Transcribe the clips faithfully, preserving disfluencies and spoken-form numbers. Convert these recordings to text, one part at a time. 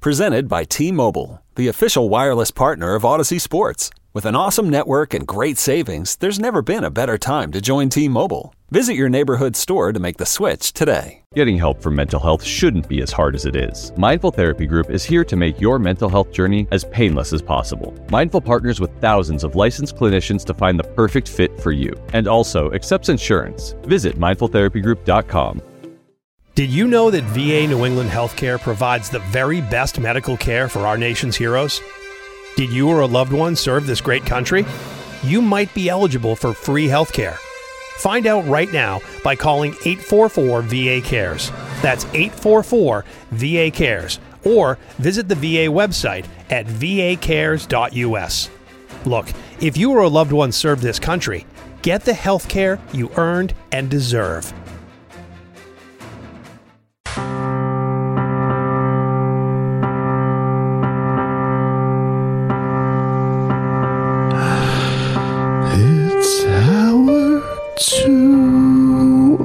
Presented by T-Mobile, the official wireless partner of Odyssey Sports. With an awesome network and great savings, there's never been a better time to join T-Mobile. Visit your neighborhood store to make the switch today. Getting help for mental health shouldn't be as hard as it is. Mindful Therapy Group is here to make your mental health journey as painless as possible. Mindful partners with thousands of licensed clinicians to find the perfect fit for you, and also accepts insurance. Visit mindful therapy group dot com. Did you know that V A New England Healthcare provides the very best medical care for our nation's heroes? Did you or a loved one serve this great country? You might be eligible for free healthcare. Find out right now by calling eight four four V A cares. That's eight four four V A cares. Or visit the V A website at v a cares dot u s. Look, if you or a loved one served this country, get the health care you earned and deserve. It's our two.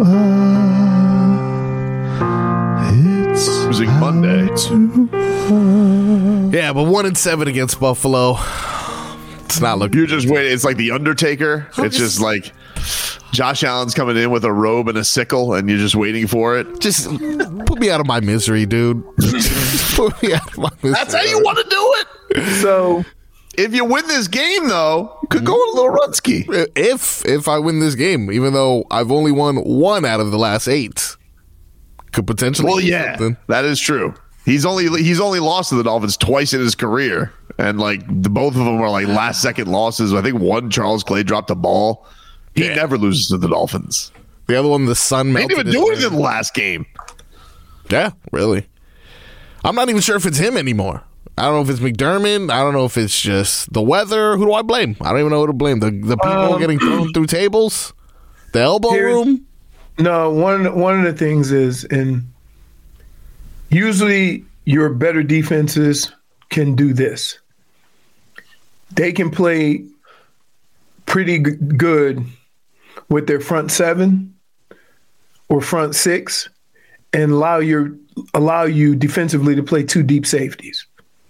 It's Music Monday. Two, yeah, but one and seven against Buffalo. It's not looking. You're just waiting. It's like the Undertaker. It's just like Josh Allen's coming in with a robe and a sickle, and you're just waiting for it. Just put me out of my misery, dude. Just put me out of my misery. That's how you want to do it. So, if you win this game, though, you could go on a little Rutsky. If if I win this game, even though I've only won one out of the last eight, could potentially. Well, yeah, something. That is true. He's only he's only lost to the Dolphins twice in his career, and like the, both of them were like last second losses. I think one, Charles Clay dropped the ball. He yeah. never loses to the Dolphins. The other one, the sun melted. They didn't even do it in the last game. Yeah, really. I'm not even sure if it's him anymore. I don't know if it's McDermott. I don't know if it's just the weather. Who do I blame? I don't even know who to blame. The the people um, getting thrown through tables? The elbow room? No, one, one of the things is, and usually your better defenses can do this. They can play pretty g- good with their front seven or front six and allow your allow you defensively to play two deep safeties.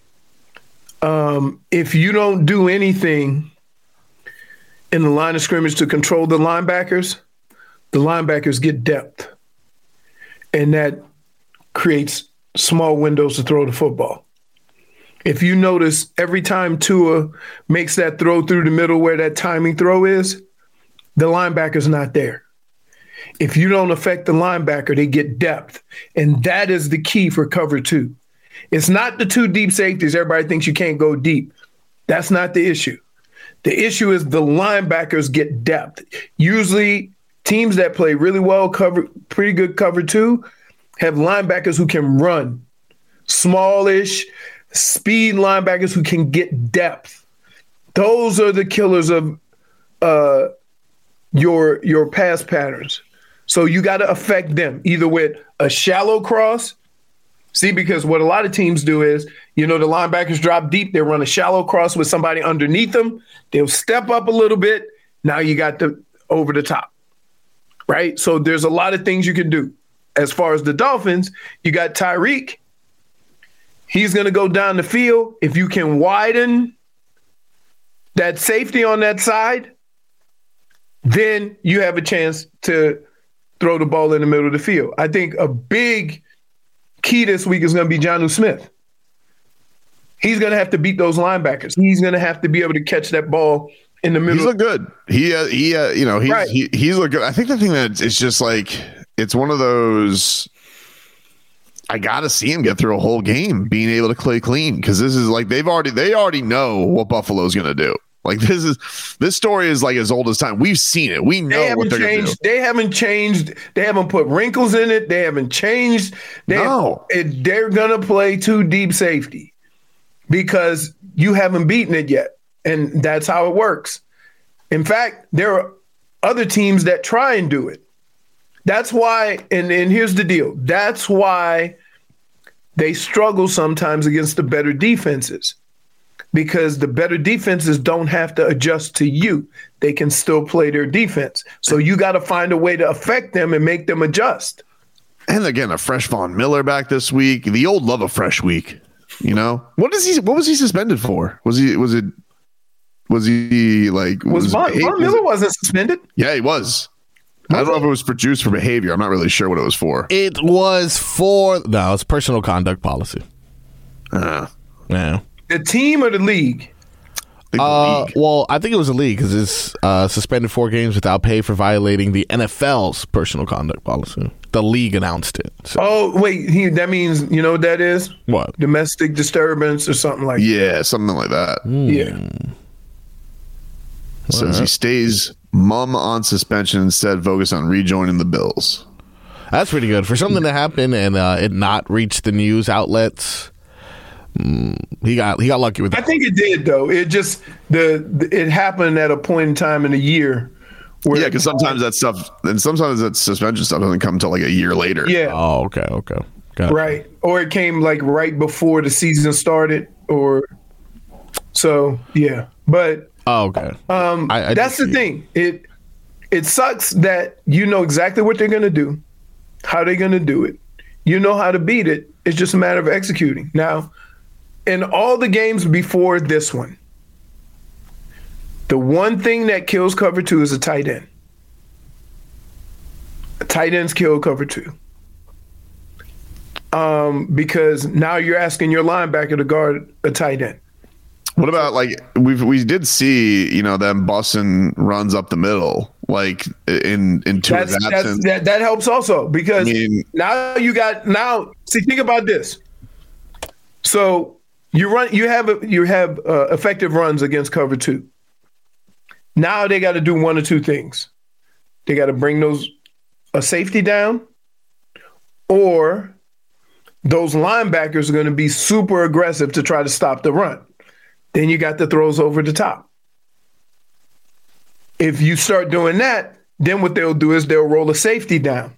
Um, if you don't do anything in the line of scrimmage to control the linebackers, the linebackers get depth. And that creates small windows to throw the football. If you notice, every time Tua makes that throw through the middle where that timing throw is, the linebacker's not there. If you don't affect the linebacker, they get depth. And that is the key for cover two. It's not the two deep safeties. Everybody thinks you can't go deep. That's not the issue. The issue is the linebackers get depth. Usually teams that play really well, cover pretty good cover two, have linebackers who can run. Smallish, speed linebackers who can get depth. Those are the killers of uh, your, your pass patterns. So you got to affect them either with a shallow cross. See, because what a lot of teams do is, you know, the linebackers drop deep. They run a shallow cross with somebody underneath them. They'll step up a little bit. Now you got the over the top, right? So there's a lot of things you can do. As far as the Dolphins, you got Tyreek. He's going to go down the field. If you can widen that safety on that side, then you have a chance to throw the ball in the middle of the field. I think a big key this week is going to be Jonnu Smith. He's going to have to beat those linebackers. He's going to have to be able to catch that ball in the middle. He's look good. He, uh, he, uh, you know, he's right. he, he's look good. I think the thing that it's just like it's one of those. I got to see him get through a whole game being able to play clean because this is like they've already they already know what Buffalo's going to do. Like this is this story is like as old as time. We've seen it. We know they what they're going to do. They haven't changed. They haven't put wrinkles in it. They haven't changed. They no, have, they're going to play two deep safety because you haven't beaten it yet, and that's how it works. In fact, there are other teams that try and do it. That's why, and, and here's the deal. That's why they struggle sometimes against the better defenses. Because the better defenses don't have to adjust to you. They can still play their defense. So you got to find a way to affect them and make them adjust. And again, a fresh Von Miller back this week. The old love a fresh week. You know what is he? What was he suspended for? Was he? Was it? Was he like? Was, was Von, Von Miller wasn't suspended? Yeah, he was. I don't know if it was for juice for behavior. I'm not really sure what it was for. It was for no, it's personal conduct policy. Uh, yeah. The team or the league? The uh, league. Well, I think it was the league because it's uh, suspended four games without pay for violating the N F L's personal conduct policy. The league announced it. So. Oh wait, he, that means you know what that is? What? Domestic disturbance or something like yeah, that. something like that. Mm. Yeah. Says right. He stays mum on suspension instead, focus on rejoining the Bills. That's pretty good for something to happen and uh, it not reach the news outlets. Mm, he got he got lucky with that. I think it did though. It just the, the it happened at a point in time in the year. Where yeah, because sometimes that stuff and sometimes that suspension stuff doesn't come until like a year later. Yeah. Oh, okay, okay, got right. It. Or it came like right before the season started, or so yeah. But. Oh, okay. Um, I, I that's the thing. It it sucks that you know exactly what they're going to do, how they're going to do it. You know how to beat it. It's just a matter of executing. Now, in all the games before this one, the one thing that kills cover two is a tight end. Tight ends kill cover two. Um, because now you're asking your linebacker to guard a tight end. What about like we we did see you know them busting runs up the middle like in in two that's, absence. That's, that that helps also because I mean, now you got now see think about this. So you run you have you have uh, effective runs against cover two. Now they got to do one or two things. They got to bring those a safety down, or those linebackers are going to be super aggressive to try to stop the run. Then you got the throws over the top. If you start doing that, then what they'll do is they'll roll a safety down.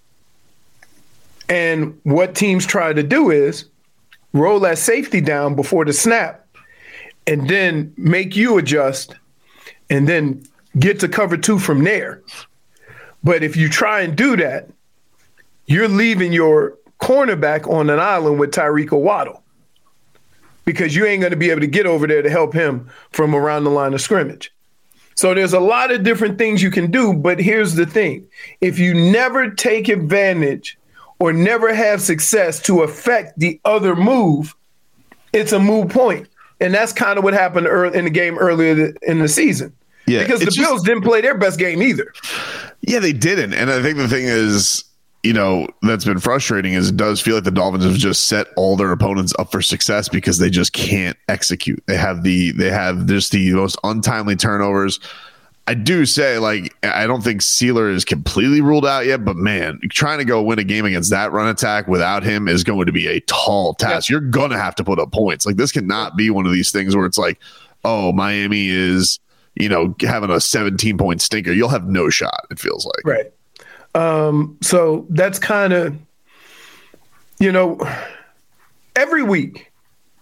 And what teams try to do is roll that safety down before the snap and then make you adjust and then get to cover two from there. But if you try and do that, you're leaving your cornerback on an island with Tyreek Waddle. Because you ain't going to be able to get over there to help him from around the line of scrimmage. So there's a lot of different things you can do, but here's the thing. If you never take advantage or never have success to affect the other move, it's a moot point. And that's kind of what happened early in the game earlier in the season. Yeah, because the just, Bills didn't play their best game either. Yeah, they didn't. And I think the thing is, you know, that's been frustrating is it does feel like the Dolphins have just set all their opponents up for success because they just can't execute. They have the they have just the most untimely turnovers. I do say, like, I don't think Sealer is completely ruled out yet, but man, trying to go win a game against that run attack without him is going to be a tall task. Yeah. You're going to have to put up points. Like, this cannot be one of these things where it's like, oh, Miami is, you know, having a seventeen point stinker. You'll have no shot, it feels like. Right. Um, so that's kind of, you know, every week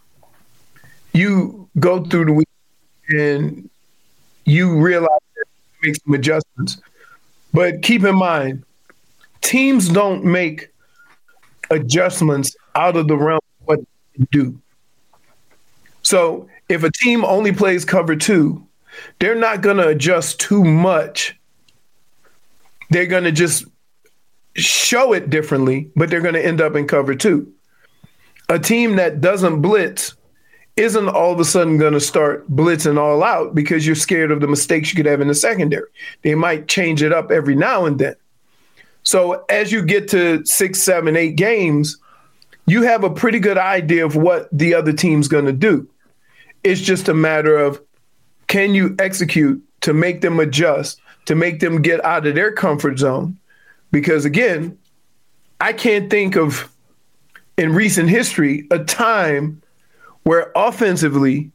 you go through the week and you realize that you make some adjustments. But keep in mind, teams don't make adjustments out of the realm of what they do. So if a team only plays cover two, they're not going to adjust too much. They're going to just show it differently, but they're going to end up in cover two. A team that doesn't blitz isn't all of a sudden going to start blitzing all out because you're scared of the mistakes you could have in the secondary. They might change it up every now and then. So as you get to six, seven, eight games, you have a pretty good idea of what the other team's going to do. It's just a matter of, can you execute to make them adjust, to make them get out of their comfort zone? Because again, I can't think of in recent history a time where offensively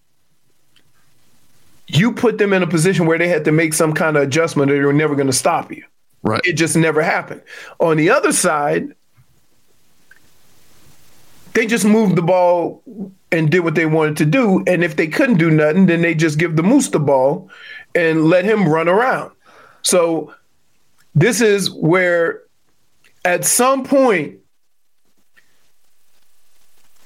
you put them in a position where they had to make some kind of adjustment or they were never going to stop you. Right. It just never happened. On the other side, they just moved the ball and did what they wanted to do. And if they couldn't do nothing, then they just give the Moose the ball and let him run around. So this is where at some point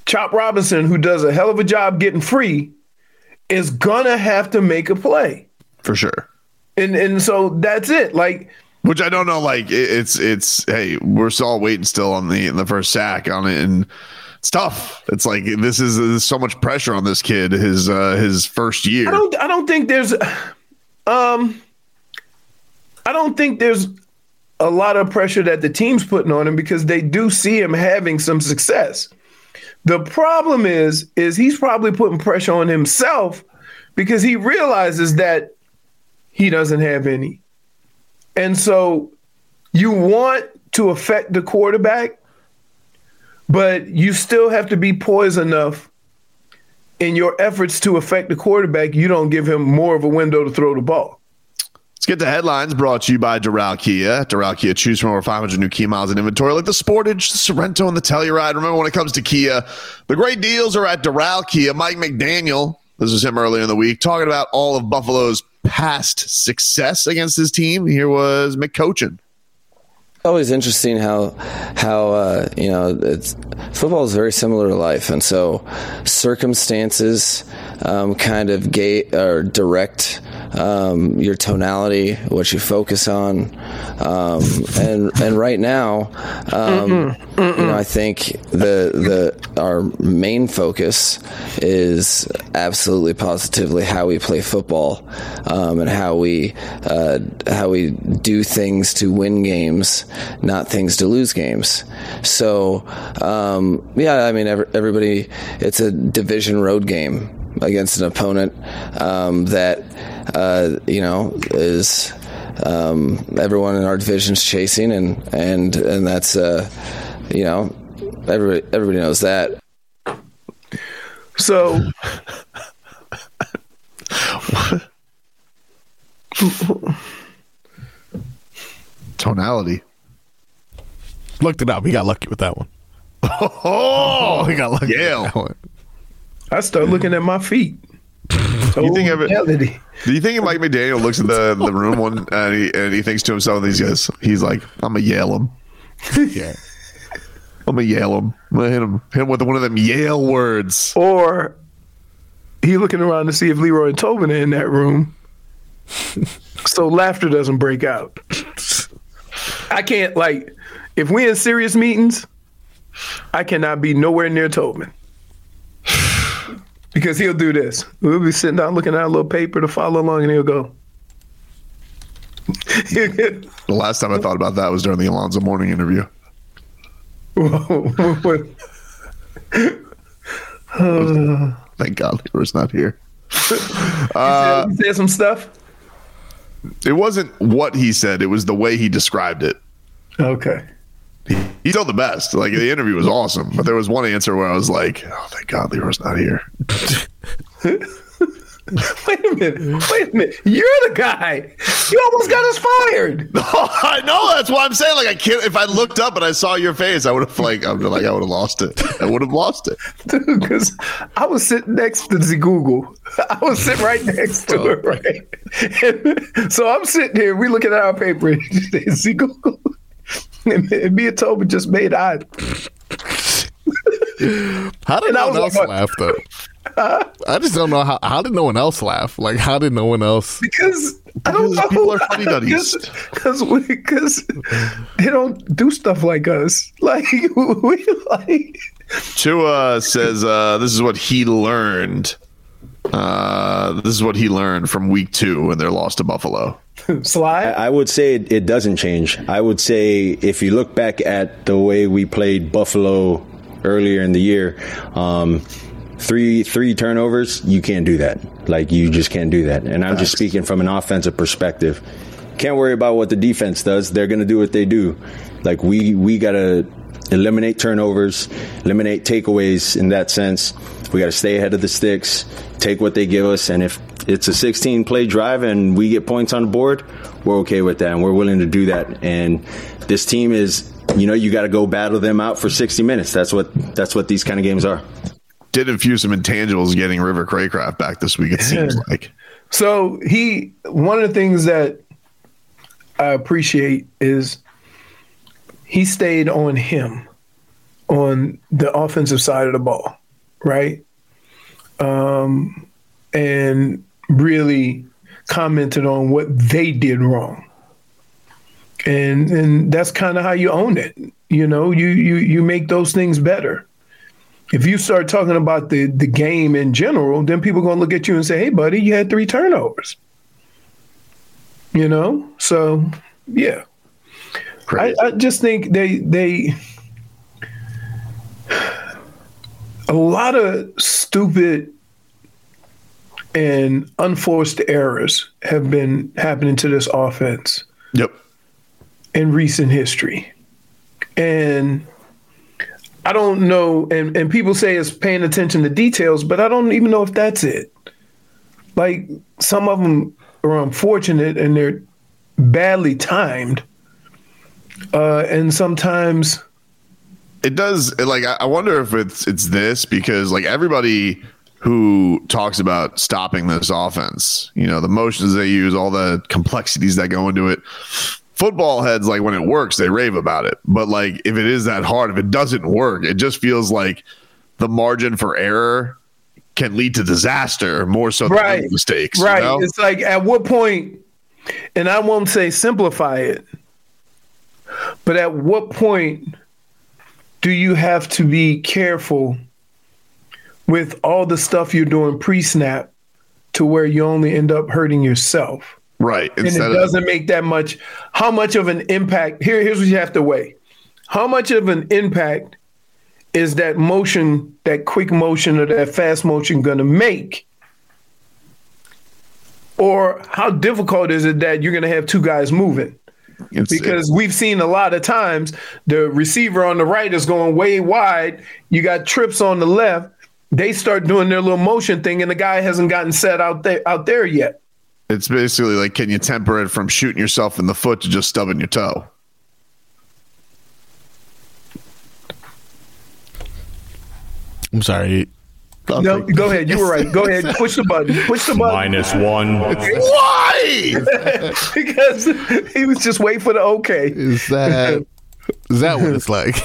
Chop Robinson, who does a hell of a job getting free, is gonna have to make a play for sure. And and so that's it. Like, which I don't know. Like it, it's it's hey, we're still waiting still on the the first sack on it, and it's tough. It's like this is there's so much pressure on this kid. His uh, his first year. I don't I don't think there's um I don't think there's a lot of pressure that the team's putting on him because they do see him having some success. The problem is, is he's probably putting pressure on himself because he realizes that he doesn't have any. And so you want to affect the quarterback, but you still have to be poised enough in your efforts to affect the quarterback. You don't give him more of a window to throw the ball. Let's get to headlines brought to you by Doral Kia. Doral Kia, choose from over five hundred new Kia miles in inventory like the Sportage, the Sorrento, and the Telluride. Remember, when it comes to Kia, the great deals are at Doral Kia. Mike McDaniel, this was him earlier in the week, talking about all of Buffalo's past success against his team. Here was McCochin. Always interesting how how uh, you know it's, football is very similar to life, and so circumstances um, kind of gate or direct um, your tonality, what you focus on, um, and and right now, um, mm-mm, mm-mm. you know, I think the the our main focus is absolutely positively how we play football um, and how we uh, how we do things to win games, not things to lose games. So, um, yeah, I mean, every, everybody, it's a division road game against an opponent um, that, uh, you know, is um, everyone in our division's chasing, and and and that's, uh, you know, everybody everybody knows that. So. Tonality. Looked it up. He got lucky with that one. Oh, he got lucky Yale. with that one. I start looking at my feet. You think of it? Do you think Mike McDaniel looks at the the room one and he and he thinks to himself, "These guys," he's like, "I'm gonna yell him." Yeah, I'm gonna yell him. I'm gonna hit him. Hit him with one of them Yale words. Or he looking around to see if Leroy and Tobin are in that room, so laughter doesn't break out. I can't like if we in serious meetings, I cannot be nowhere near Tobin. Because he'll do this. We'll be sitting down looking at a little paper to follow along, and he'll go. The last time I thought about that was during the Alonzo Mourning interview. uh, Thank God Leroy's not here. Uh, he, said, he said some stuff? It wasn't what he said. It was the way he described it. Okay. He's still the best. Like, the interview was awesome, but there was one answer where I was like, "Oh, thank God Leroy's not here." Wait a minute. Wait a minute. You're the guy. You almost got us fired. No, I know. That's why I'm saying. Like, I can't. If I looked up and I saw your face, I would have like. I'm like, I would have lost it. I would have lost it. Dude, because I was sitting next to the Google. I was sitting right next to her, right? And so I'm sitting here. We looking at our paper. Z Google. And me and Toby just made eye. How did no one else like, laugh though? Uh, I just don't know how. How did no one else laugh? Like, how did no one else? Because I don't know. People are funny duddies. Because because they don't do stuff like us. Like we like. Chua says uh, this is what he learned. Uh, this is what he learned from week two when they're lost to Buffalo. Sly? I would say it, it doesn't change. I would say if you look back at the way we played Buffalo earlier in the year, um, three three turnovers, you can't do that. Like, you just can't do that. And I'm Facts. just speaking from an offensive perspective. Can't worry about what the defense does. They're going to do what they do. Like, we, we got to eliminate turnovers, eliminate takeaways in that sense. We got to stay ahead of the sticks, take what they give us, and if it's a sixteen-play drive and we get points on the board, we're okay with that, and we're willing to do that. And this team is, you know, you got to go battle them out for sixty minutes. That's what that's what these kind of games are. Did infuse some intangibles getting River Craycraft back this week, it seems like. So he, one of the things that I appreciate is he stayed on him, on the offensive side of the ball. right? Um, and really commented on what they did wrong. And and that's kind of how you own it. You know, you you you make those things better. If you start talking about the, the game in general, then people are going to look at you and say, hey, buddy, you had three turnovers. You know? So, yeah. I, I just think they they a lot of stupid and unforced errors have been happening to this offense. Yep. In recent history. And I don't know, and, and people say it's paying attention to details, but I don't even know if that's it. Like, some of them are unfortunate and they're badly timed. Uh, and sometimes it does, like, I wonder if it's it's this, because like everybody who talks about stopping this offense, you know, the motions they use, all the complexities that go into it, football heads, like when it works, they rave about it. But like, if it is that hard, if it doesn't work, it just feels like the margin for error can lead to disaster more so than right. mistakes. Right. You know? It's like, at what point, and I won't say simplify it, but at what point do you have to be careful with all the stuff you're doing pre-snap to where you only end up hurting yourself? Right. And it doesn't of- make that much. How much of an impact? Here, here's what you have to weigh. How much of an impact is that motion, that quick motion or that fast motion going to make? Or how difficult is it that you're going to have two guys moving? It's, because we've seen a lot of times the receiver on the right is going way wide. You got trips on the left. They start doing their little motion thing, and the guy hasn't gotten set out there out there yet. It's basically like, can you temper it from shooting yourself in the foot to just stubbing your toe? I'm sorry. I'll no, go ahead. You were right. Go ahead. Push the button. Push the button. Minus one. Why? Because he was just waiting for the okay. Is that is that what it's like?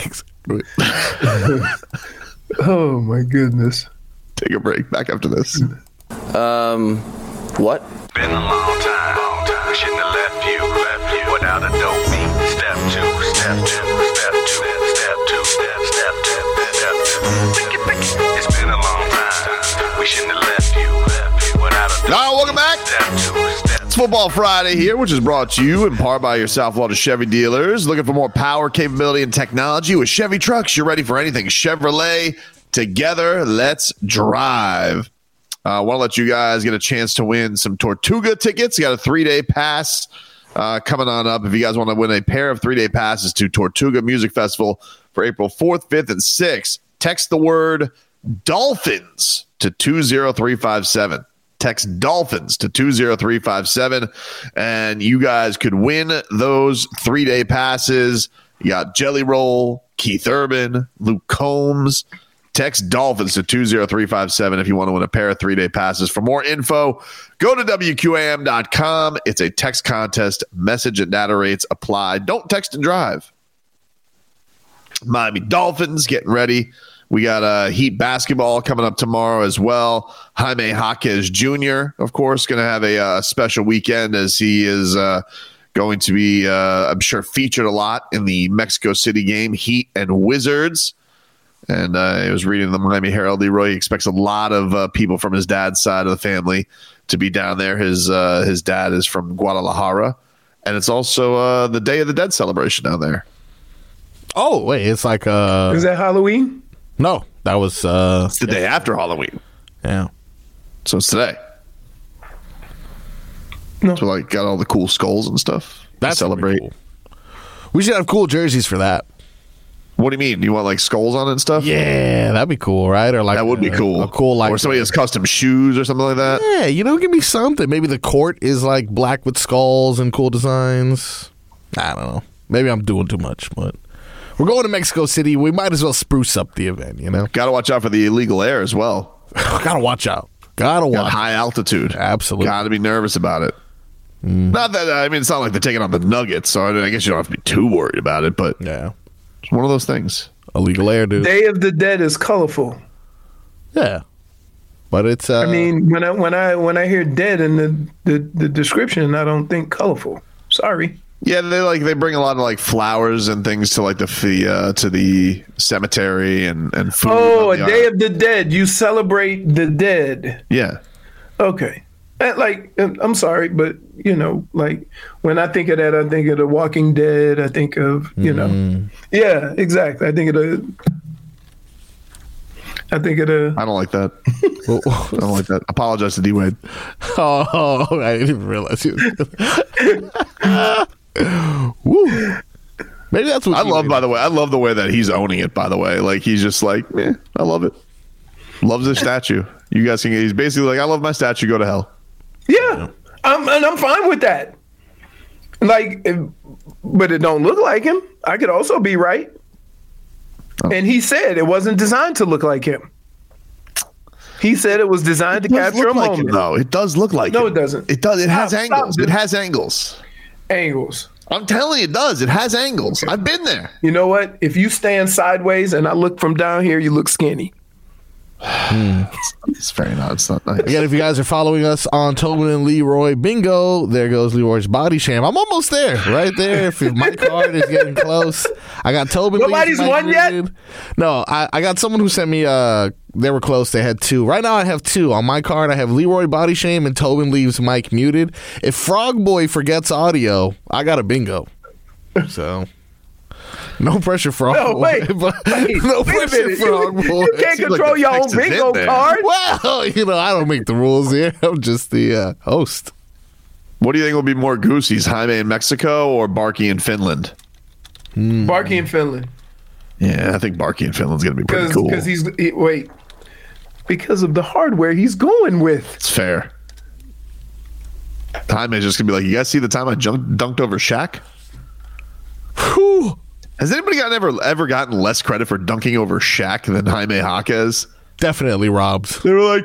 Oh my goodness. Take a break. Back after this. Um, what? Been a long time. Long time. We shouldn't have left you. Left you without a dope beat. Step two. Step two. Step two. Step two. Step step two. Step two. Think it, think it. It's been a long time. We shouldn't have left you. Left you without a dope. All right, welcome back. Step two. Step It's Football Friday here, which is brought to you in part by your South Florida Chevy dealers. Looking for more power, capability, and technology with Chevy trucks? You're ready for anything Chevrolet. Together, let's drive. I uh, want to let you guys get a chance to win some Tortuga tickets. You got a three-day pass uh, coming on up. If you guys want to win a pair of three-day passes to Tortuga Music Festival for April fourth, fifth, and sixth, text the word Dolphins to two zero three five seven. Text Dolphins to two zero three five seven, and you guys could win those three-day passes. You got Jelly Roll, Keith Urban, Luke Combs. Text Dolphins to two zero three five seven if you want to win a pair of three-day passes. For more info, go to W Q A M dot com. It's a text contest. Message and data rates apply. Don't text and drive. Miami Dolphins getting ready. We got uh, Heat basketball coming up tomorrow as well. Jaime Jaquez Junior, of course, going to have a uh, special weekend as he is uh, going to be, uh, I'm sure, featured a lot in the Mexico City game, Heat and Wizards. And uh, I was reading the Miami Herald, Leroy. He expects a lot of uh, people from his dad's side of the family to be down there. His uh, his dad is from Guadalajara. And it's also uh, the Day of the Dead celebration down there. Oh, wait. It's like uh Is that Halloween? No, that was uh It's the day after Halloween. Yeah. So it's today. No. So like got all the cool skulls and stuff. That's to celebrate. cool. We should have cool jerseys for that. What do you mean? You want like skulls on it and stuff? Yeah, that'd be cool, right? Or like That would be a, cool. A cool like or somebody has custom shoes or something like that. Yeah, you know, give me something. Maybe the court is like black with skulls and cool designs. I don't know. Maybe I'm doing too much, but we're going to Mexico City. We might as well spruce up the event, you know? Got to watch out for the illegal air as well. Gotta watch out. Gotta Got watch. high altitude. Absolutely. Got to be nervous about it. Mm. Not that, I mean, it's not like they're taking on the Nuggets, so I, mean, I guess you don't have to be too worried about it, but yeah, it's one of those things. Illegal air, dude. Day of the Dead is colorful. Yeah, but it's. Uh, I mean, when I when I when I hear dead in the, the, the description, I don't think colorful. Sorry. Yeah, they like they bring a lot of like flowers and things to like the uh, to the cemetery and and food. Oh, a Day of the Dead. You celebrate the dead. Yeah. Okay. And like, I'm sorry, but you know, like when I think of that, I think of The Walking Dead. I think of you know, mm. yeah, exactly. I think of the. I think of the. I don't like that. I don't like that. Apologize to D Wade. Oh, I didn't realize you. Woo. Maybe that's what I love. By the way, I love the way that he's owning it. By the way, like he's just like, eh, I love it. Loves his statue. You guys can. He's basically like, I love my statue. Go to hell. Yeah, I'm, and I'm fine with that. Like, if, but it don't look like him. I could also be right. Oh. And he said it wasn't designed to look like him. He said it was designed it to capture a like moment. Him, though. It does look like no, him. it doesn't. It does. It stop, has angles. Stop. It has angles. Angles. I'm telling you, it does. It has angles. Okay. I've been there. You know what? If you stand sideways and I look from down here, you look skinny. Hmm. It's very not. It's not nice. Again, if you guys are following us on Tobin and Leroy Bingo, there goes Leroy's body sham. I'm almost there, right there. If my card is getting close, I got Tobin. Nobody's won yet. No, I, I got someone who sent me. Uh, they were close. They had two. Right now, I have two on my card. I have Leroy body shame and Tobin leaves Mike muted. If Frog Boy forgets audio, I got a bingo. So. No pressure, Frog no, Boy. Wait, wait, no wait pressure, Frog you, Boy. You can't control like your own bingo card. Well, you know, I don't make the rules here. I'm just the uh, host. What do you think will be more goosies, Jaime in Mexico or Barky in Finland? Hmm. Barky in Finland. Yeah, I think Barky in Finland's going to be pretty Cause, cool. Because he's he, wait, because of the hardware he's going with. It's fair. Jaime's just going to be like, you guys see the time I jumped, dunked over Shaq? Whew. Has anybody gotten ever ever gotten less credit for dunking over Shaq than Jaime Jaquez? Definitely Robs. They were like,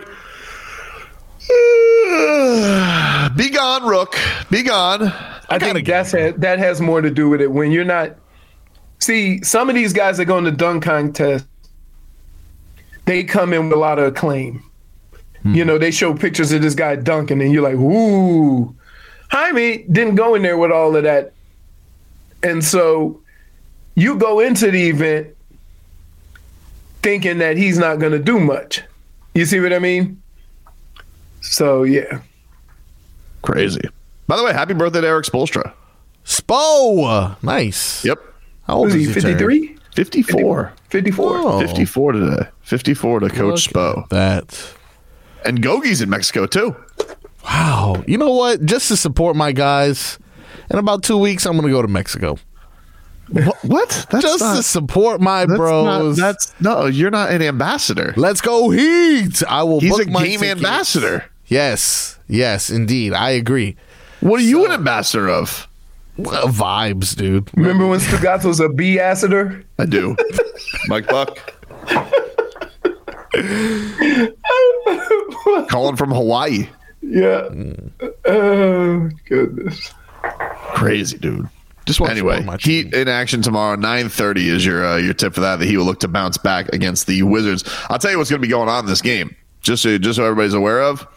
be gone, Rook. Be gone. I, I think that's ha- that has more to do with it. When you're not... See, some of these guys that go in the dunk contest, they come in with a lot of acclaim. Hmm. You know, they show pictures of this guy dunking, and you're like, ooh. Jaime didn't go in there with all of that. And so... You go into the event thinking that he's not going to do much. You see what I mean? So, yeah. Crazy. By the way, happy birthday to Eric Spoelstra. Spo! Nice. Yep. How old is he, fifty-three? fifty-four. fifty-four. Oh. fifty-four today. fifty-four to Coach Spo. That. And Gogi's in Mexico, too. Wow. You know what? Just to support my guys, in about two weeks, I'm going to go to Mexico. What? what? That's just not, to support my that's bros. Not, that's no. You're not an ambassador. Let's go Heat. I will. He's book a my game tickets. ambassador. Yes. Yes. Indeed. I agree. What are you so, an ambassador of? Well, vibes, dude. Remember when Stugato's a B-ambassador? I do. Mike Buck. Calling from Hawaii. Yeah. Oh goodness. Crazy, dude. Just anyway, Heat in action tomorrow. nine thirty is your uh, your tip for that. The Heat will look to bounce back against the Wizards. I'll tell you what's going to be going on in this game. Just so, just so everybody's aware of.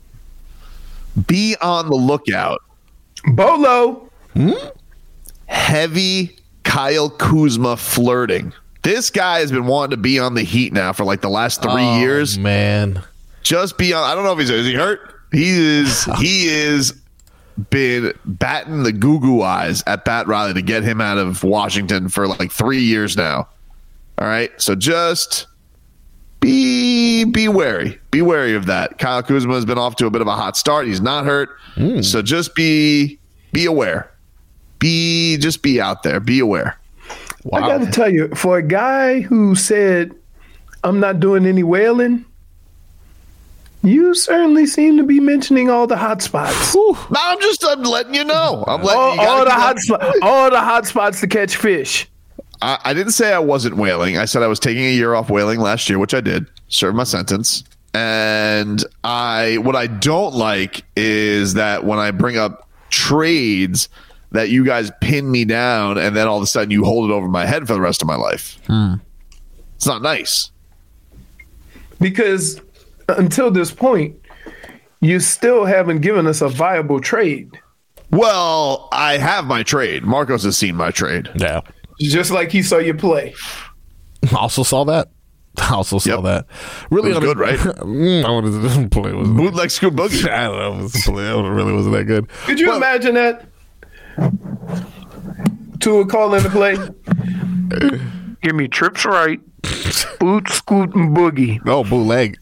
Be on the lookout. Bolo. Hmm? Heavy Kyle Kuzma flirting. This guy has been wanting to be on the Heat now for like the last three oh, years. Man. Just be on. I don't know if he's is he hurt. He is. He is. Been batting the goo-goo eyes at Pat Riley to get him out of Washington for like three years now. All right, so just be be wary, be wary of that. Kyle Kuzma has been off to a bit of a hot start. He's not hurt, mm. so just be be aware. Be just be out there. Be aware. Wow. I got to tell you, for a guy who said, "I'm not doing any whaling," you certainly seem to be mentioning all the hot spots. No, I'm just I'm letting you know. I'm letting all, you all the hot spots, all the hot spots to catch fish. I, I didn't say I wasn't whaling. I said I was taking a year off whaling last year, which I did. Served my sentence. And I what I don't like is that when I bring up trades that you guys pin me down and then all of a sudden you hold it over my head for the rest of my life. Hmm. It's not nice. Because until this point, you still haven't given us a viable trade. Well, I have my trade. Marcos has seen my trade. Yeah. Just like he saw you play. Also saw that. Also saw Yep. that. Really It was good, right? I wanted to play with Bootleg Scoot Boogie. I don't know. It, was play. It really wasn't that good. Could you Well, imagine that? Tua calling the play. Give me trips right. Boot, scoot, and boogie. Oh, bootleg.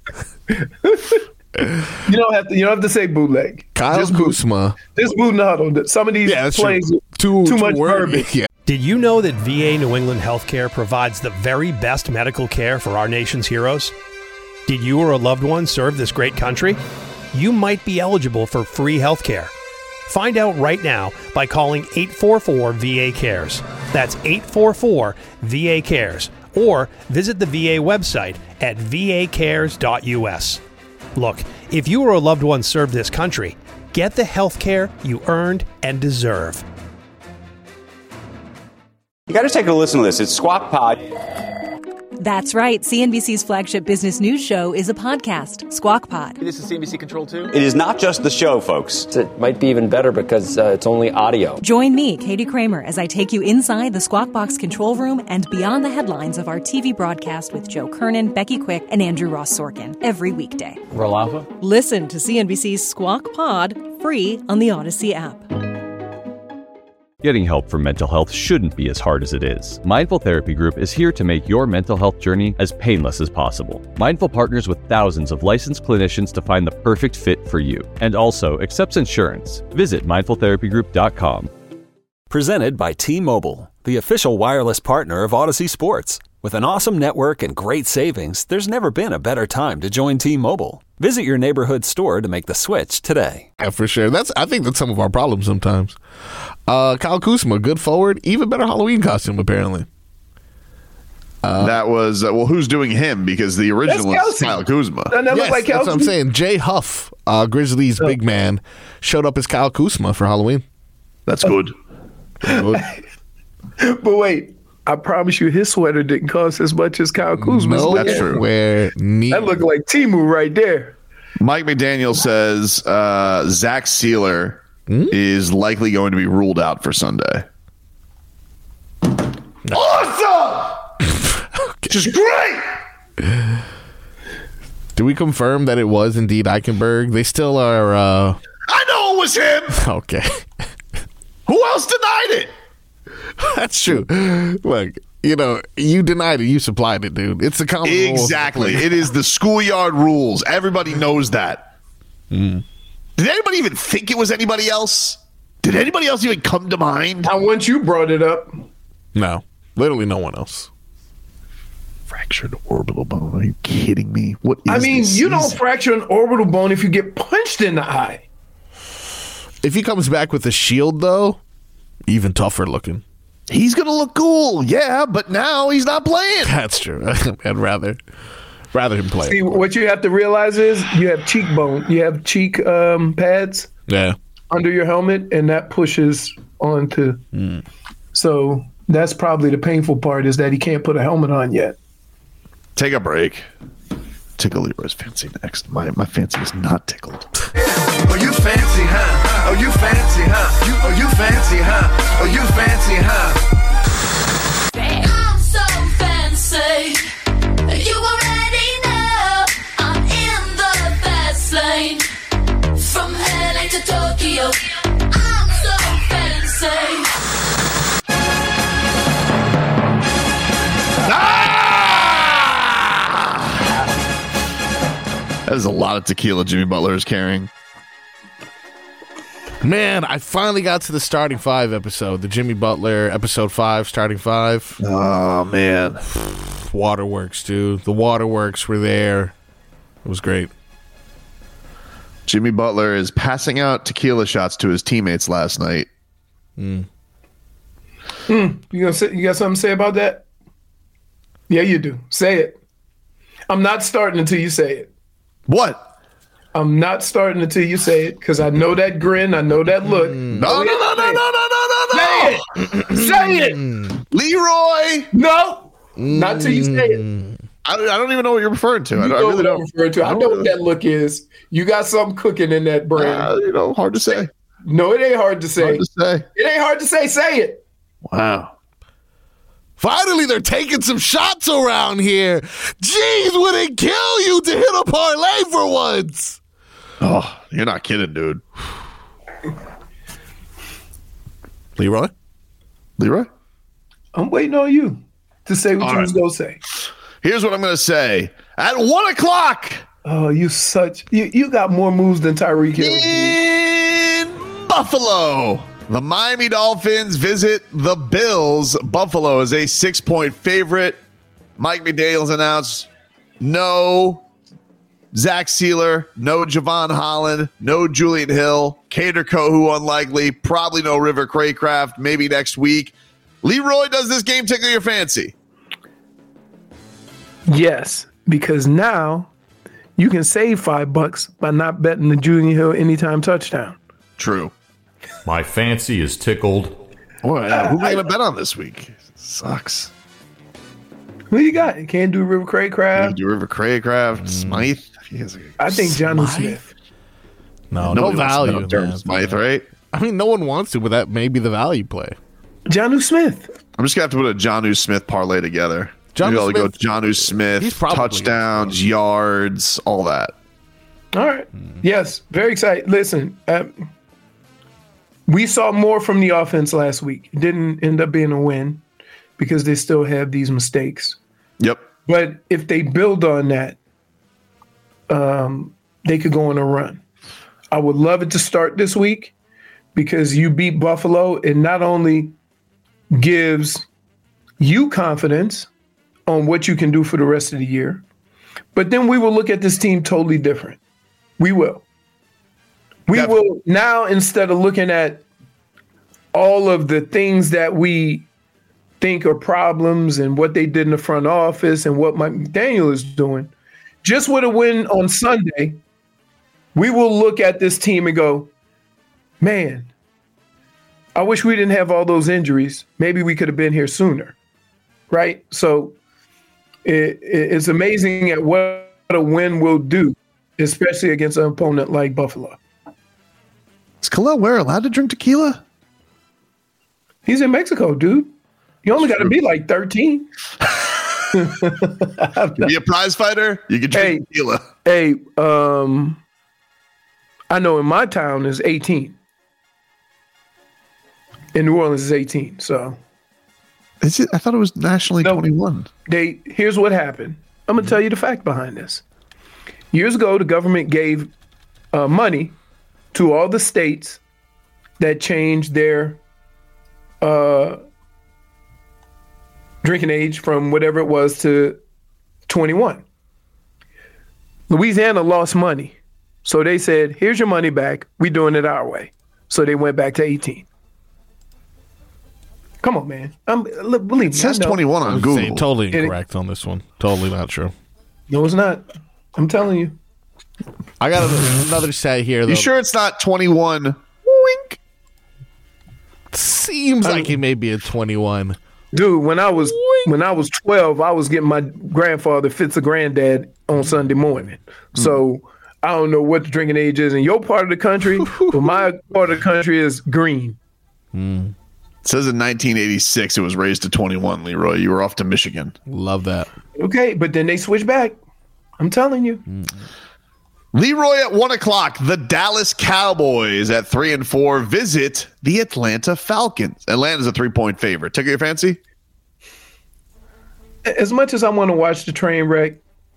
You don't have to. You don't have to say bootleg. Kyle Just boot. Kuzma. Just boot and huddle. Some of these Yeah, that's plays true. Too, too too much word- verbiage. Yeah. Did you know that V A New England Healthcare provides the very best medical care for our nation's heroes? Did you or a loved one serve this great country? You might be eligible for free healthcare. Find out right now by calling eight four four V A cares. That's eight four four V A cares. Or visit the V A website at v a cares dot u s. Look, if you or a loved one served this country, get the health care you earned and deserve. You got to take a listen to this. It's Squawk Pod. That's right. C N B C's flagship business news show is a podcast, Squawk Pod. This is C N B C Control two. It is not just the show, folks. It might be even better because uh, it's only audio. Join me, Katie Kramer, as I take you inside the Squawk Box control room and beyond the headlines of our T V broadcast with Joe Kernan, Becky Quick, and Andrew Ross Sorkin every weekday. Roll Alpha. Listen to C N B C's Squawk Pod free on the Odyssey app. Getting help for mental health shouldn't be as hard as it is. Mindful Therapy Group is here to make your mental health journey as painless as possible. Mindful partners with thousands of licensed clinicians to find the perfect fit for you, and also accepts insurance. Visit mindful therapy group dot com. Presented by T-Mobile, the official wireless partner of Odyssey Sports. With an awesome network and great savings, there's never been a better time to join T-Mobile. Visit your neighborhood store to make the switch today. Yeah, for sure. That's I think that's some of our problems sometimes. Uh, Kyle Kuzma, good forward, even better Halloween costume apparently. Uh, that was uh, well. Who's doing him? Because the original is Kyle Kuzma. Doesn't that yes, look like that's what I'm Kelsey? saying. Jay Huff, uh, Grizzlies' Oh. big man, showed up as Kyle Kuzma for Halloween. That's good. Good. But wait, I promise you, his sweater didn't cost as much as Kyle Kuzma's. No, That's true. Where neat. That looked like Timu right there. Mike McDaniel says uh, Zach Sealer Hmm? is likely going to be ruled out for Sunday. Awesome! Just great! Do we confirm that it was indeed Eichenberg? They still are. Uh... I know it was him. Okay. Who else denied it? That's true. Look, you know, you denied it, you supplied it, dude. It's the common rules. Exactly. It is the schoolyard rules. Everybody knows that. Mm. Did anybody even think it was anybody else? Did anybody else even come to mind? Now, once you brought it up, No, literally no one else. Fractured orbital bone. Are you kidding me? What is I mean, this you don't season? fracture an orbital bone if you get punched in the eye. If he comes back with a shield, though, even tougher looking. He's going to look cool. Yeah, but now he's not playing. That's true. I'd rather rather him play. See, what you have to realize is you have cheekbone, you have cheek um, pads Yeah. under your helmet, and that pushes onto. Mm. So that's probably the painful part is that he can't put a helmet on yet. Take a break. Tickle Leroy's fancy next. My my fancy is not tickled. Oh, you fancy, huh? Oh, you fancy, huh? You, oh, you fancy, huh? Oh, you fancy, huh? I'm so fancy. You already know I'm in the fast lane. From L A to Tokyo, I'm so fancy. That is a lot of tequila Jimmy Butler is carrying. Man, I finally got to the starting five episode, the Jimmy Butler episode five, starting five. Oh, man. Waterworks, dude. The waterworks were there. It was great. Jimmy Butler is passing out tequila shots to his teammates last night. Mm. Mm, you gonna say, you got something to say about that? Yeah, you do. Say it. I'm not starting until you say it. What? I'm not starting until you say it because I know that grin. I know that look. No, no, no, no, no, no, no, no, no. Say it. Say it. Leroy. No. Not till you say it. I don't, I don't even know what you're referring to. You I, know I really what don't. I'm referring to. I, I know what that look is. You got something cooking in that brain. Uh, you know, hard to say. No, it ain't hard to say. Hard to say. It ain't hard to say. Say it. Wow. Finally, they're taking some shots around here. Jeez, would it kill you to hit a parlay for once? Oh, you're not kidding, dude. Leroy? Leroy? I'm waiting on you to say what All you right. was going to say. Here's what I'm going to say. At one o'clock. Oh, you such. You, you got more moves than Tyreek Hill. In Buffalo, the Miami Dolphins visit the Bills. Buffalo is a six-point favorite. Mike McDaniels announced no Zach Sealer, no Javon Holland, no Julian Hill, Kader Kohu unlikely, probably no River Craycraft, maybe next week. Leroy, does this game tickle your fancy? Yes, because now you can save five bucks by not betting the Julian Hill anytime touchdown. True. My fancy is tickled. Boy, uh, who am I going to bet on this week? Sucks. Who you got? You can't do River Craycraft. Do River Craycraft, Smythe. I think Jonnu Smith. No, Nobody no wants to bet value. on Durham man. Smythe, right? I mean, no one wants to, but that may be the value play. Jonnu Smith. I'm just going to have to put a Jonnu Smith parlay together. Jonnu Maybe I'll go Smith- Jonnu Smith, he's probably- touchdowns, yards, all that. All right. Yes, very excited. Listen, um, we saw more from the offense last week. It didn't end up being a win because they still have these mistakes. Yep. But if they build on that, um, they could go on a run. I would love it to start this week because you beat Buffalo. It not only gives you confidence on what you can do for the rest of the year, but then we will look at this team totally different. We will. We Definitely. will now, instead of looking at all of the things that we think are problems and what they did in the front office and what Mike McDaniel is doing, just with a win on Sunday, we will look at this team and go, man, I wish we didn't have all those injuries. Maybe we could have been here sooner, right? So it, it's amazing at what a win will do, especially against an opponent like Buffalo. Is Khalil Ware allowed to drink tequila? He's in Mexico, dude. You only got to be like thirteen. To be a prize fighter, you can drink Hey. tequila. Hey, um, I know in my town is eighteen. In New Orleans is eighteen. So Is it? I thought it was nationally No. twenty-one. they here's what happened. I'm gonna tell you the fact behind this. Years ago, the government gave uh, money to all the states that changed their uh, drinking age from whatever it was to twenty-one. Louisiana lost money. So they said, here's your money back. We're doing it our way. So they went back to eighteen. Come on, man. I'm, look, believe It me. says I know. twenty-one on I'm Google. saying totally It- incorrect on this one. Totally not true. No, it's not. I'm telling you. I got another, another stat here. Though. You sure it's not twenty-one? Wink. Seems like it may be a twenty-one. Dude, when I was when I was twelve, I was getting my grandfather fits a granddad on Sunday morning. So I don't know what the drinking age is in your part of the country, but my part of the country is green. It says in nineteen eighty-six it was raised to twenty-one, Leroy. You were off to Michigan. Love that. Okay, but then they switch back. I'm telling you. Leroy at one o'clock. The Dallas Cowboys at three and four visit the Atlanta Falcons. Atlanta's a three-point favorite. Tickle your fancy? As much as I want to watch the train wreck,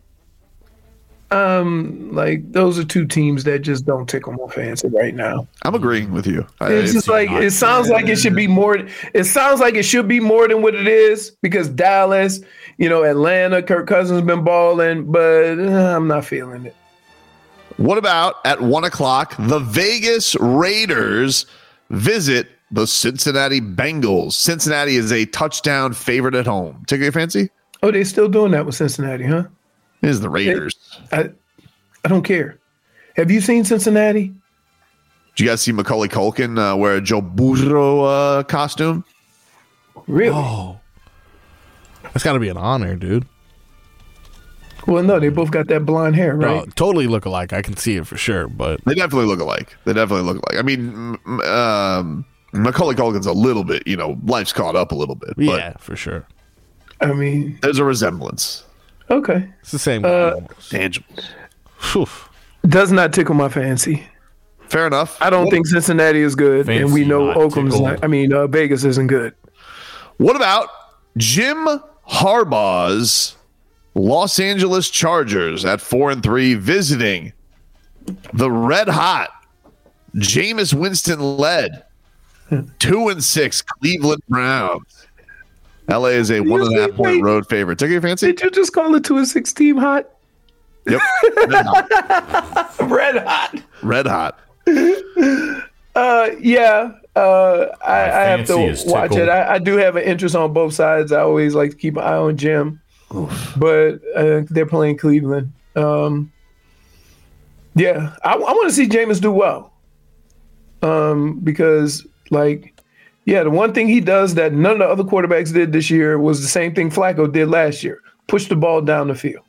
um, like those are two teams that just don't tickle my fancy right now. I'm agreeing with you. I- It's just like it sounds like it should be more. It sounds like it should be more than what it is because Dallas, you know, Atlanta, Kirk Cousins has been balling, but uh, I'm not feeling it. What about at one o'clock? The Vegas Raiders visit the Cincinnati Bengals. Cincinnati is a touchdown favorite at home. Tickle your fancy? Oh, they're still doing that with Cincinnati, huh? It is the Raiders. I, I don't care. Have you seen Cincinnati? Did you guys see Macaulay Culkin uh, wear a Joe Burrow uh, costume? Really? Oh, that's got to be an honor, dude. Well, no, they both got that blonde hair, right? No, totally look alike. I can see it for sure, but they definitely look alike. They definitely look alike. I mean, um, Macaulay Culkin's a little bit, you know, life's caught up a little bit. But yeah, for sure. I mean, there's a resemblance. Okay, it's the same. Uh, Tangible. Does not tickle my fancy. Fair enough. I don't what, think Cincinnati is good, fancy, and we know Oakland's tickled. not. I mean, uh, Vegas isn't good. What about Jim Harbaugh's Los Angeles Chargers at four and three, visiting the red hot Jameis Winston led two and six Cleveland Browns? L A is a one and a half point wait, road favorite. Take your fancy? Did you just call the two and six team hot? Yep. Red hot. Red hot. Red hot. Uh, yeah. Uh, I, I have to fancy is watch tickled. it. I, I do have an interest on both sides. I always like to keep an eye on Jim, but uh, they're playing Cleveland. Um, yeah, I, I want to see Jameis do well, um, because like, yeah, the one thing he does that none of the other quarterbacks did this year was the same thing Flacco did last year: push the ball down the field.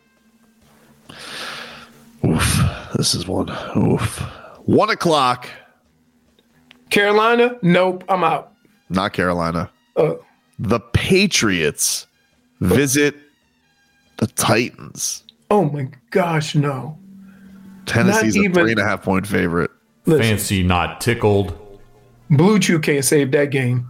Oof. This is one. Oof. One o'clock. Carolina? Nope, I'm out. Not Carolina. Uh, the Patriots visit the Titans. Oh my gosh, no. Tennessee's Not a even- three and a half point favorite. Listen. Fancy, not tickled. Blue Chew can't save that game.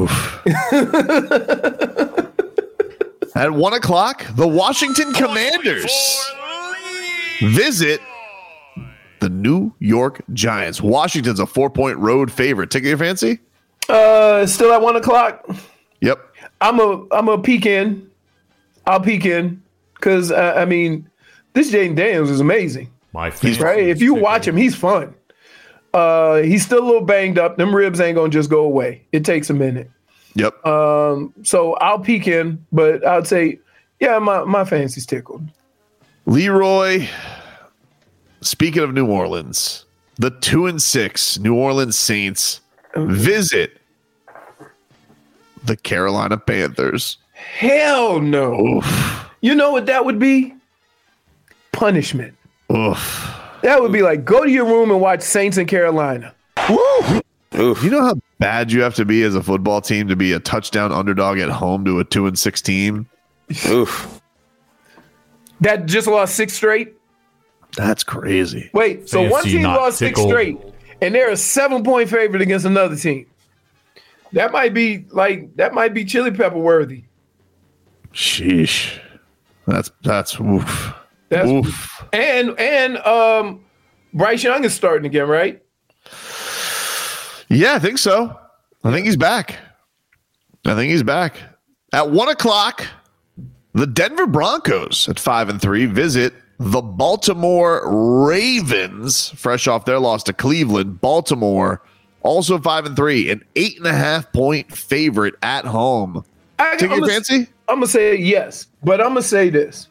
At one o'clock, the Washington Commanders visit the New York Giants. Washington's a four-point road favorite. Take your fancy? Uh, still at one o'clock. Yep. I'm a I'm a peek in. I'll peek in because uh, I mean, this Jaden Daniels is amazing. My He's fancy right. If you watch him, he's fun. Uh, he's still a little banged up. Them ribs ain't gonna just go away. It takes a minute. Yep. Um, so I'll peek in, but I'd say, yeah, my my fancy's tickled. Leroy, speaking of New Orleans, the two and six New Orleans Saints visit the Carolina Panthers. Hell no. Oof. You know what that would be? Punishment. Oof. That would be like, go to your room and watch Saints in Carolina. Woo! You know how bad you have to be as a football team to be a touchdown underdog at home to a two and six team? Oof. That just lost six straight? That's crazy. Wait, so Fancy, one team not lost tickled. six straight, and they're a seven-point favorite against another team. That might be like that might be chili pepper worthy. Sheesh. That's that's oof. That's oof. and and um Bryce Young is starting again, right? Yeah, I think so. I think he's back. I think he's back. At one o'clock, the Denver Broncos at five and three visit the Baltimore Ravens, fresh off their loss to Cleveland. Baltimore also five and three, an eight and a half point favorite at home. I, Take I'm your gonna- fancy? I'm gonna say yes, but I'm gonna say this.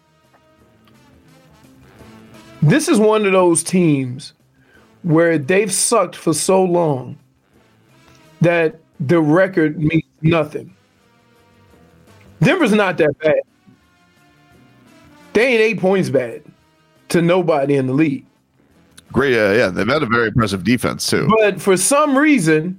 This is one of those teams where they've sucked for so long that the record means nothing. Denver's not that bad. They ain't eight points bad to nobody in the league. Great, uh, yeah, they've had a very impressive defense too. But for some reason,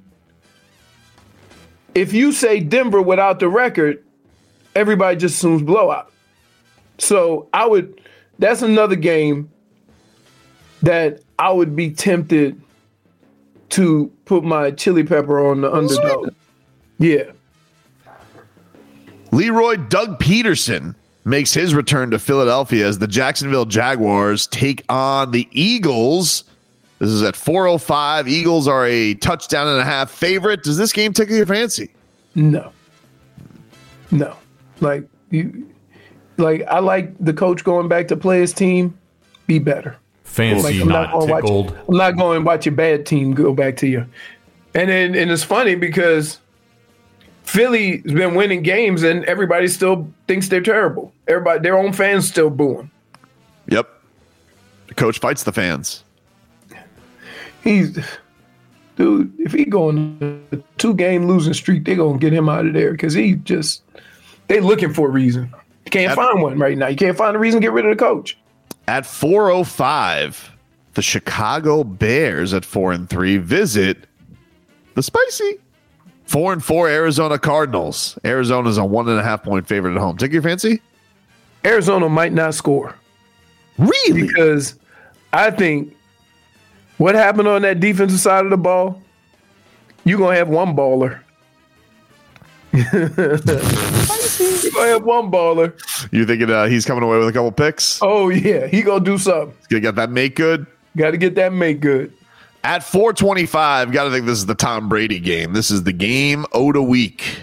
if you say Denver without the record, everybody just assumes blowout. So I would, that's another game that I would be tempted to put my chili pepper on the underdog. Yeah. Leroy Doug Peterson makes his return to Philadelphia as the Jacksonville Jaguars take on the Eagles. This is at four oh five. Eagles are a touchdown and a half favorite. Does this game tickle your fancy? No. No. Like you like I like the coach going back to play his team. Be better. Fancy, I'm not gonna watch- tickled. I'm not going to watch your bad team go back to you. And then and it's funny because Philly's been winning games and everybody still thinks they're terrible. Everybody, their own fans still booing. Yep. The coach fights the fans. He's dude, if he going a two game losing streak, they're gonna get him out of there because he just they looking for a reason. You can't At, find one right now. You can't find a reason to get rid of the coach. At four oh five, the Chicago Bears at four and three visit the spicy four and four Arizona Cardinals. Arizona's a one and a half point favorite at home. Take your fancy? Arizona might not score. Really? Because I think what happened on that defensive side of the ball, you're going to have one baller. You're going to have one baller. You thinking uh, he's coming away with a couple picks? Oh, yeah. He going to do something. He's going to get that make good? Got to get that make good. At four twenty-five, got to think this is the Tom Brady game. This is the game o' the week.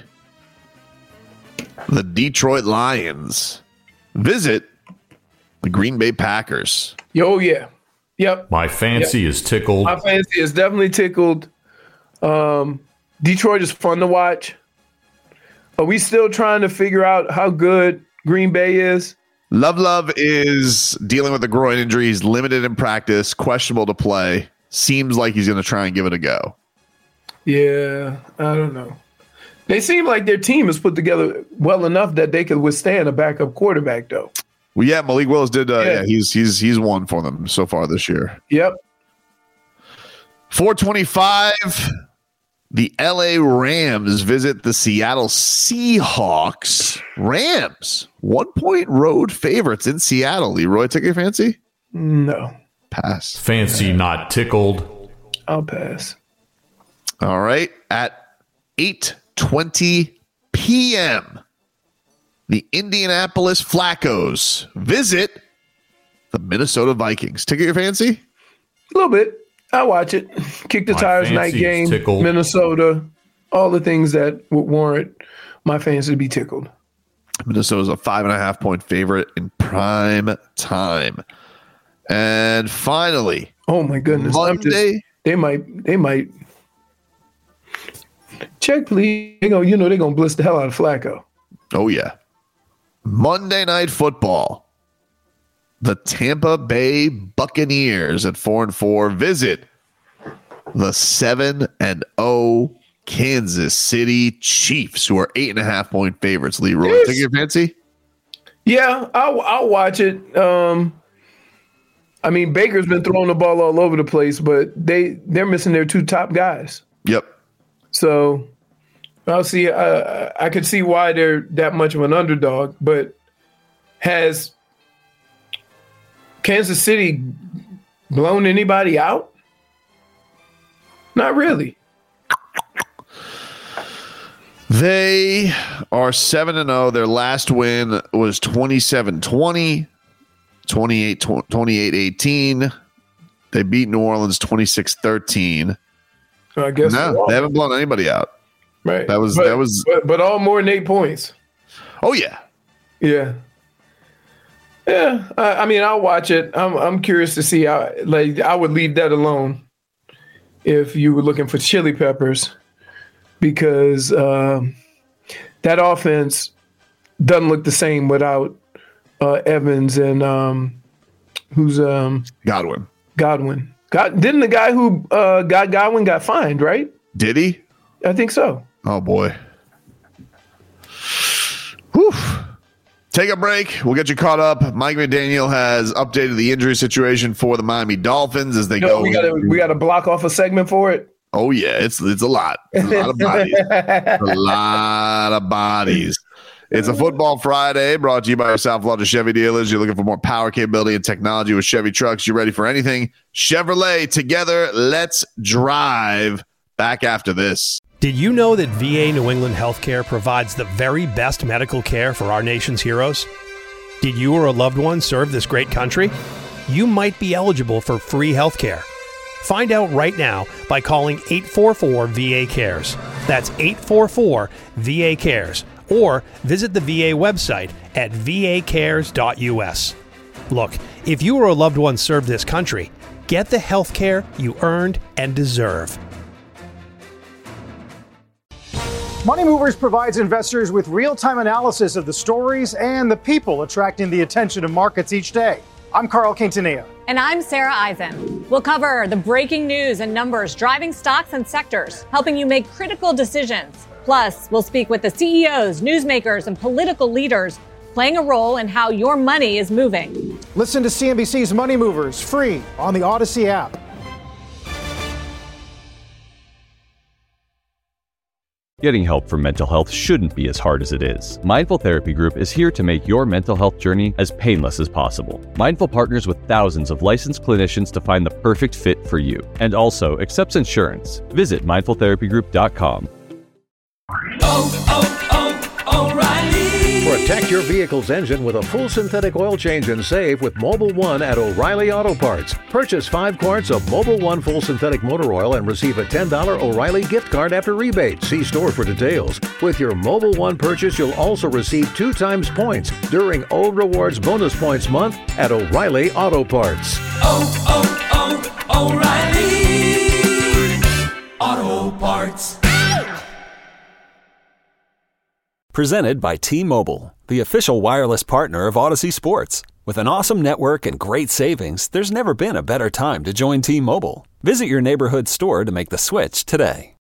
The Detroit Lions visit the Green Bay Packers. Oh, yeah. Yep. My fancy yep. is tickled. My fancy is definitely tickled. Um, Detroit is fun to watch. Are we still trying to figure out how good Green Bay is? Love Love is dealing with a groin injury. He's limited in practice, questionable to play. Seems like he's going to try and give it a go. Yeah, I don't know. They seem like their team is put together well enough that they could withstand a backup quarterback, though. Well, yeah, Malik Willis did. Uh, yeah. yeah, he's he's he's won for them so far this year. Yep. four twenty-five. The L A Rams visit the Seattle Seahawks. Rams, one point road favorites in Seattle. Leroy, take your fancy? No. Pass. Fancy, yeah. Not tickled. I'll pass. All right. At eight twenty p.m., the Indianapolis Flaccos visit the Minnesota Vikings. Ticket your fancy? A little bit. I watch it. Kick the my tires night game. Tickled. Minnesota. All the things that would warrant my fancy to be tickled. Minnesota's a five and a half point favorite in prime time. And finally, oh my goodness, Monday, just, they might, they might check, please. They gonna, you know, they're gonna bliss the hell out of Flacco. Oh yeah, Monday Night Football. The Tampa Bay Buccaneers at four and four visit the seven and zero Kansas City Chiefs, who are eight and a half point favorites. Leroy, yes. Take your fancy? Yeah, I'll, I'll watch it. Um, I mean, Baker's been throwing the ball all over the place, but they they're missing their two top guys. Yep. So I'll see. Uh, I could see why they're that much of an underdog, but has Kansas City blown anybody out? Not really. They are seven and oh. Their last win was twenty-seven twenty. twenty-eight eighteen. They beat New Orleans twenty-six thirteen. I guess no, they haven't blown anybody out. Right. That was but, that was but, but all more than eight points. Oh yeah. Yeah. Yeah. I, I mean, I'll watch it. I'm I'm curious to see how, like, I would leave that alone if you were looking for chili peppers, because um, that offense doesn't look the same without Uh, Evans and um, who's um, Godwin. Godwin. God, didn't the guy who uh, got Godwin got fined, right? Did he? I think so. Oh boy. Whew. Take a break. We'll get you caught up. Mike McDaniel has updated the injury situation for the Miami Dolphins as they no, go. We got to we got to block off a segment for it. Oh yeah, it's it's a lot. It's a lot of bodies. a lot of bodies. It's a Football Friday brought to you by our South Florida Chevy dealers. You're looking for more power, capability, and technology with Chevy trucks. You're ready for anything Chevrolet. Together, let's drive. Back after this. Did you know that V A New England Healthcare provides the very best medical care for our nation's heroes? Did you or a loved one serve this great country? You might be eligible for free healthcare. Find out right now by calling eight four four V A cares. That's eight four four V A cares. Or visit the V A website at v a cares dot u s. Look, if you or a loved one served this country, get the health care you earned and deserve. Money Movers provides investors with real-time analysis of the stories and the people attracting the attention of markets each day. I'm Carl Quintanilla. And I'm Sarah Eisen. We'll cover the breaking news and numbers driving stocks and sectors, helping you make critical decisions. Plus, we'll speak with the C E Os, newsmakers, and political leaders playing a role in how your money is moving. Listen to C N B C's Money Movers free on the Odyssey app. Getting help for mental health shouldn't be as hard as it is. Mindful Therapy Group is here to make your mental health journey as painless as possible. Mindful partners with thousands of licensed clinicians to find the perfect fit for you, and also accepts insurance. Visit mindful therapy group dot com. Oh, oh, oh, O'Reilly! Protect your vehicle's engine with a full synthetic oil change and save with Mobil one at O'Reilly Auto Parts. Purchase five quarts of Mobil one full synthetic motor oil and receive a ten dollars O'Reilly gift card after rebate. See store for details. With your Mobil one purchase, you'll also receive two times points during O Rewards Bonus Points Month at O'Reilly Auto Parts. Oh, oh, oh, O'Reilly Auto Parts. Presented by T-Mobile, the official wireless partner of Odyssey Sports. With an awesome network and great savings, there's never been a better time to join T-Mobile. Visit your neighborhood store to make the switch today.